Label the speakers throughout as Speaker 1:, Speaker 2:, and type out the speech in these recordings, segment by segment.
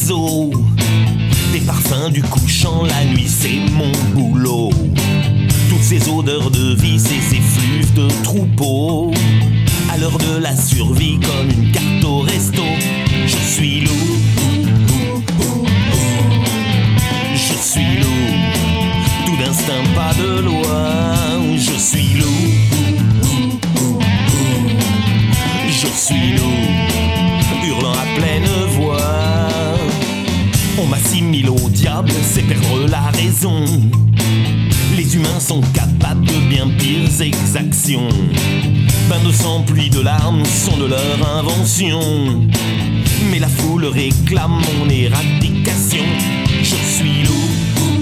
Speaker 1: oiseaux. Des parfums du couchant, la nuit c'est mon boulot. Toutes ces odeurs de vice et ces effluves de troupeaux. À l'heure de la survie comme une carte au resto. Je suis loup. Je suis loup. Tout d'instinct, pas de loi. Je suis loup. Je suis loup. Hurlant à pleine voix. On m'assimile au diable, c'est perdre la raison. Les humains sont capables de bien pires exactions. Bains de sang, pluie de larmes sont de leur invention. Mais la foule réclame mon éradication. Je suis loup.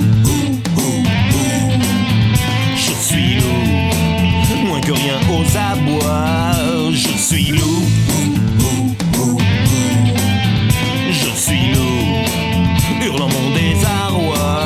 Speaker 1: Je suis loup. Moins que rien aux abois. Je suis loup. Je suis loup. Hurlant mon désarroi.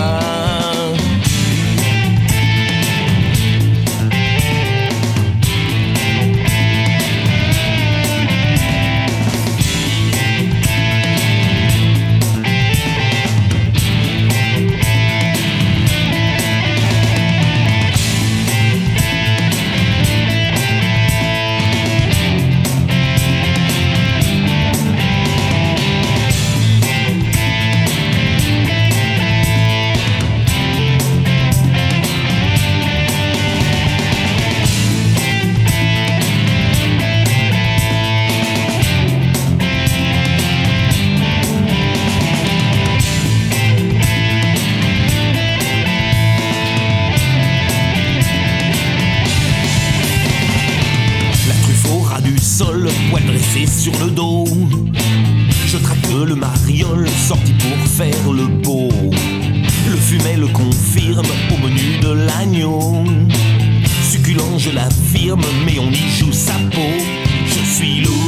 Speaker 1: Sol, poil dressé sur le dos. Je traque le mariole, sorti pour faire le beau. Le fumet le confirme au menu de l'agneau. Succulent, je l'affirme, mais on y joue sa peau. Je suis loup.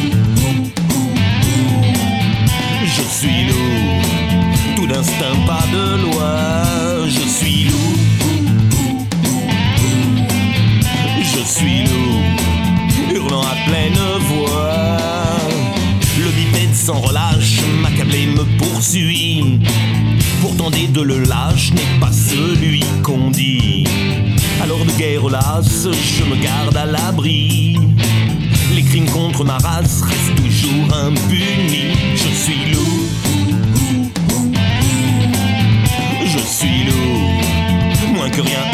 Speaker 1: Je suis loup. Tout d'instinct, pas de loi. Je suis loup. Je suis loup. Hurlant à pleine voix. Le bipède sans relâche, m'accabler me poursuit. Pourtant dès de le lâche n'est pas celui qu'on dit. Alors de guerre lasse, je me garde à l'abri. Les crimes contre ma race restent toujours impunis. Je suis loup. Je suis loup. Moins que rien